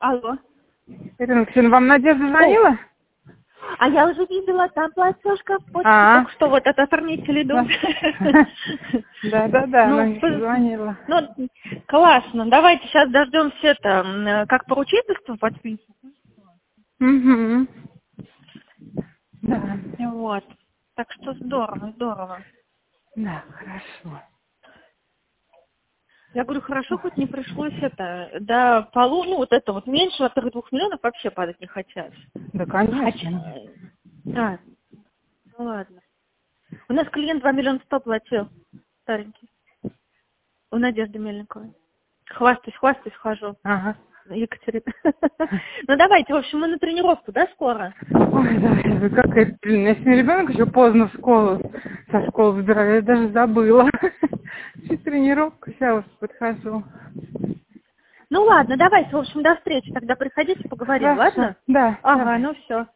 Алло. Ирина Алексеевна, вам Надежда звонила? А я уже видела, там платежка в почте, только что вот от оформителей идут. Да, она не звонила. Ну, классно. Давайте сейчас дождемся это, как поручительство подпишем. Угу. Да. Вот. Так что здорово, здорово. Да, хорошо. Я говорю, хорошо, хоть не пришлось это, ну вот это вот меньше, во-вторых, 2 миллионов вообще падать не хотят. Да, конечно. Ну ладно. У нас клиент 2 миллиона 100 платил, старенький. У Надежды Мельниковой. Хвастаюсь, хожу. Ага. Екатерина. Ну давайте, в общем, мы на тренировку, да, скоро? Ой, да, как это, блин, я сегодня ребенок еще поздно со школы забираю, я даже забыла. Тренировку, сейчас подхожу. Ну ладно, давайте, в общем, до встречи. Тогда приходите, поговорим, Хорошо. ладно? Да. Ага, Давай. ну все.